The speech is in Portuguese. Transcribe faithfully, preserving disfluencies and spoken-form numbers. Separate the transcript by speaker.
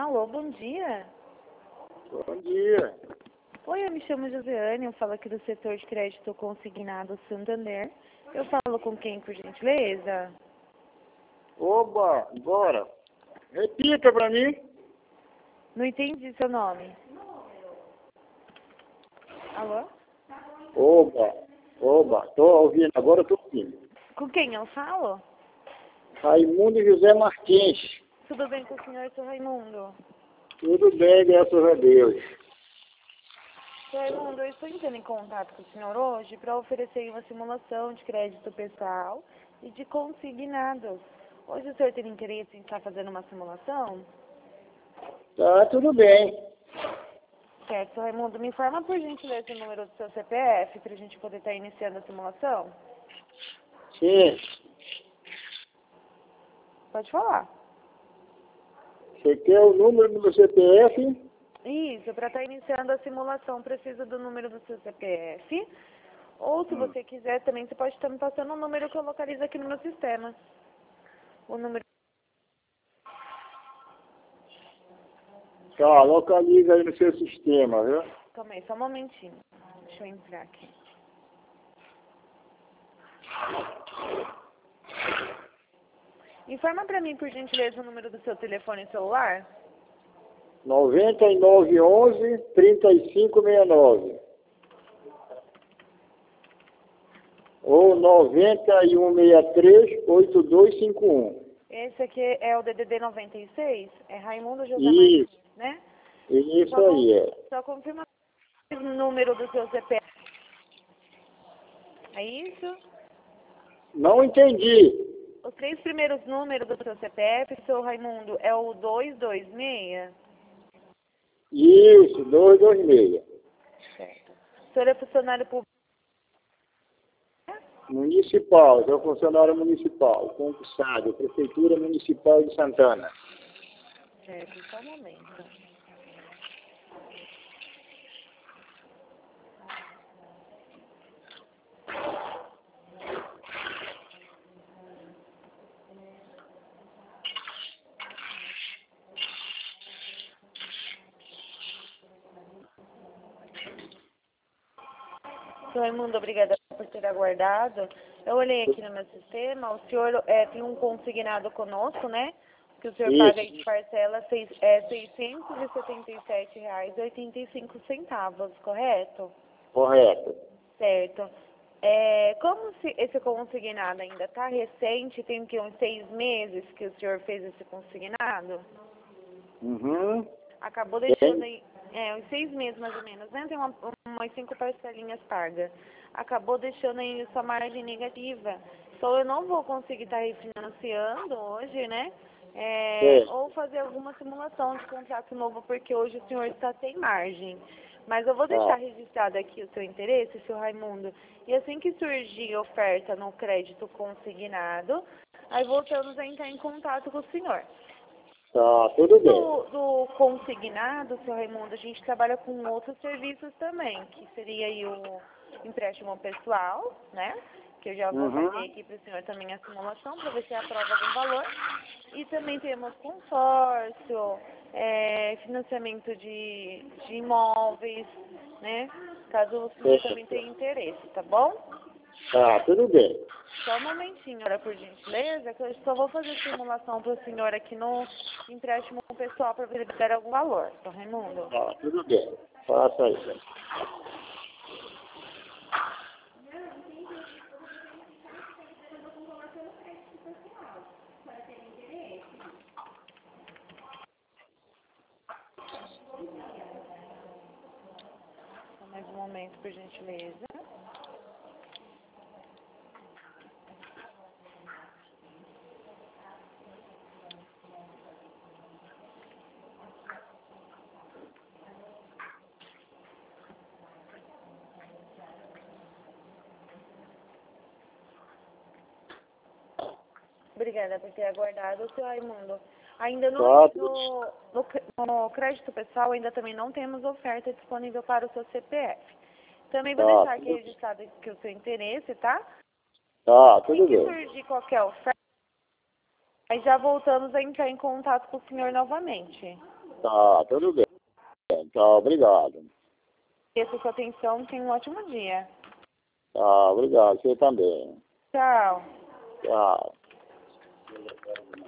Speaker 1: Alô, bom dia.
Speaker 2: Bom dia.
Speaker 1: Oi, eu me chamo Josiane, eu falo aqui do setor de crédito consignado Santander. Eu falo com quem, por gentileza?
Speaker 2: Oba, bora. Repita para mim.
Speaker 1: Não entendi seu nome. Alô?
Speaker 2: Oba, oba. Tô ouvindo, agora tô ouvindo.
Speaker 1: Com quem eu falo?
Speaker 2: Raimundo José Martins.
Speaker 1: Tudo bem com o senhor, seu Raimundo?
Speaker 2: Tudo bem, graças a Deus.
Speaker 1: Seu Raimundo, eu estou entrando em contato com o senhor hoje para oferecer uma simulação de crédito pessoal e de consignados. Hoje o senhor tem interesse em estar fazendo uma simulação?
Speaker 2: Tá, tudo bem.
Speaker 1: Certo, seu Raimundo, me informa por gentileza o número do seu C P F para a gente poder estar iniciando a simulação?
Speaker 2: Sim.
Speaker 1: Pode falar.
Speaker 2: Você quer o número do meu C P F?
Speaker 1: Isso, para estar iniciando a simulação precisa do número do seu C P F. Ou se
Speaker 2: Hum.
Speaker 1: você quiser também, você pode estar me passando o número que eu localizo aqui no meu sistema. O número...
Speaker 2: Tá, localiza aí no seu sistema, viu?
Speaker 1: Calma aí, só um momentinho. Deixa eu entrar aqui. Informa para mim, por gentileza, o número do seu telefone celular.
Speaker 2: noventa e nove onze, trinta e cinco sessenta e nove. Ou noventa e um sessenta e três, oitenta e dois cinquenta e um.
Speaker 1: Esse aqui é o D D D noventa e seis, é Raimundo José
Speaker 2: Isso,
Speaker 1: Martins, né?
Speaker 2: isso
Speaker 1: Só,
Speaker 2: aí, é.
Speaker 1: só confirma o número do seu C P F. É isso?
Speaker 2: Não entendi.
Speaker 1: Os três primeiros números do seu C P F, seu Raimundo, é o dois dois seis?
Speaker 2: Isso, duzentos e vinte e seis.
Speaker 1: Certo. O senhor é funcionário público?
Speaker 2: Municipal, sou funcionário municipal, concursado, Prefeitura Municipal de Santana.
Speaker 1: Certo, só um momento. Seu Raimundo, obrigada por ter aguardado. Eu olhei aqui no meu sistema, o senhor é, tem um consignado conosco, né? Que o senhor paga
Speaker 2: Isso,
Speaker 1: em parcela seis, é, seiscentos e setenta e sete reais e oitenta e cinco centavos, correto?
Speaker 2: correto.
Speaker 1: Certo. É, como se esse consignado ainda está recente, tem que uns seis meses que o senhor fez esse consignado?
Speaker 2: Uhum.
Speaker 1: Acabou deixando
Speaker 2: Tem?
Speaker 1: aí, é, uns seis meses mais ou menos, né? Tem uma, umas cinco parcelinhas pagas. Acabou deixando aí sua margem negativa. Então eu não vou conseguir estar refinanciando hoje, né? É,
Speaker 2: Tem.
Speaker 1: ou fazer alguma simulação de contrato novo, porque hoje o senhor está sem margem. Mas eu vou deixar
Speaker 2: Tá,
Speaker 1: registrado aqui o seu interesse, seu Raimundo. E assim que surgir oferta no crédito consignado, aí voltamos a entrar em contato com o senhor.
Speaker 2: tá, tudo bem.
Speaker 1: Do, do consignado, seu Raimundo, a gente trabalha com outros serviços também, que seria aí o empréstimo pessoal, né? Que eu já vou
Speaker 2: Uhum.
Speaker 1: fazer aqui para o senhor também a simulação, para ver se aprova algum valor. E também temos consórcio, é, financiamento de, de imóveis, né? Caso o senhor também tenha interesse, tá bom?
Speaker 2: Tá, tudo bem.
Speaker 1: Só um momentinho, ora, por gentileza, que eu só vou fazer simulação para o senhor aqui no empréstimo pessoal para ver se der algum valor, tá, Raimundo?
Speaker 2: Tá, tudo bem. Faça isso.
Speaker 1: Só mais um momento, por gentileza. Obrigada por ter aguardado, seu Raimundo. Ainda no,
Speaker 2: Tá, tudo
Speaker 1: no, no, no crédito pessoal, ainda também não temos oferta disponível para o seu C P F. Também vou
Speaker 2: Tá,
Speaker 1: deixar aqui
Speaker 2: tudo,
Speaker 1: registrado que o seu interesse, tá?
Speaker 2: tá,
Speaker 1: Assim
Speaker 2: tudo
Speaker 1: que
Speaker 2: bem.
Speaker 1: surgir qualquer oferta, aí já voltamos a entrar em contato com o senhor novamente.
Speaker 2: Tá, tudo bem. Tá, obrigado.
Speaker 1: Agradeço a sua atenção, tenha um ótimo dia.
Speaker 2: Tá, obrigado. Você também.
Speaker 1: Tchau.
Speaker 2: Tchau.